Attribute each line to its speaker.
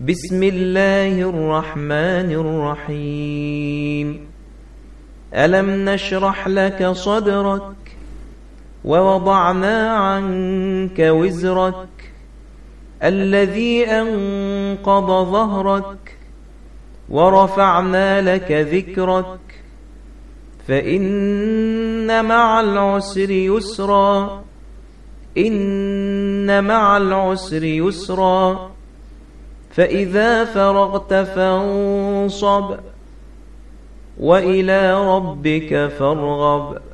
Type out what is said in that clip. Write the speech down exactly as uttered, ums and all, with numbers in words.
Speaker 1: بسم الله الرحمن الرحيم. ألم نشرح لك صدرك ووضعنا عنك وزرك الذي أنقض ظهرك ورفعنا لك ذكرك فإن مع العسر يسرا إن مع العسر يسرا فإذا فرغت فانصب وإلى ربك فارغب.